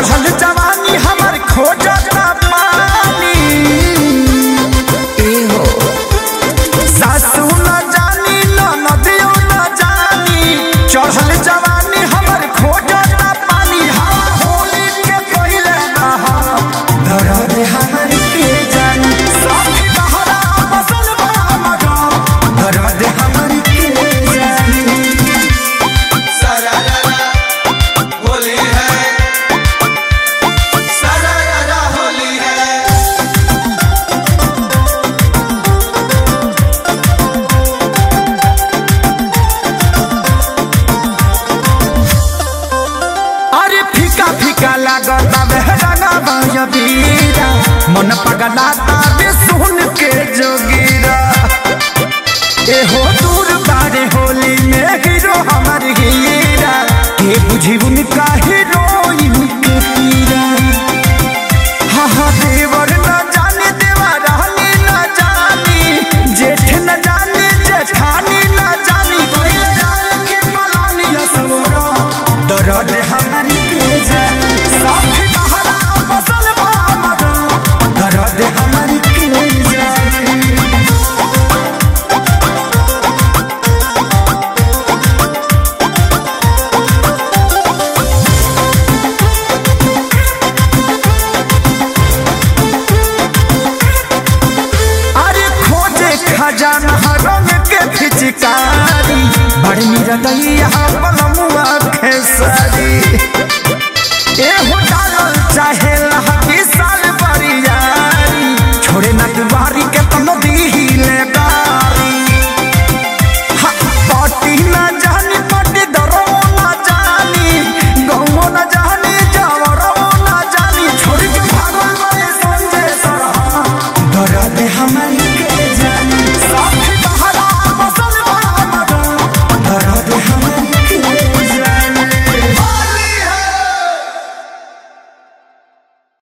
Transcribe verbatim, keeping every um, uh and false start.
चढ़ल जवानी हमर खोजता पानी ए हो सासू न जानी ननदियो न जानी चढ़ल जवानी हमर खोजता पानी होली के पहिले नहा दर्द हमर के जानी साथी बहरा बसल बा मगा दर्द हमर के जानी सरारा होली है सरारा होली है। अरे फीका फीका लागता बहराना बाया बीरा मन पगलाता बे सुन के जोगीरा ए हो दूर बारे होली में हीरो हमर हीरा के बुझी उनका हीरोइन के पीरा हा हा देवर न जाने देवा रहनी न जानी जेठ न जाने जेठानी न जानी कोई जान के पलानी असवरा दर्द हमर के जानी साथी बहरा बसल बा मगा दर्द हमर के जानी अरे खोजे खजाना रंग के फिचकारी बड़ी रदैया बलमुआ खेसारी ए हो डालल चाहे लहकी साल बरियारी छोड़े न दुआरी के तनो दीले गारी हा पाटी न जानी पाटी दरो न जानी गौओ न जानी जावरो न जानी छोड़ के भागल बड़े संजय सरहा दर्द हम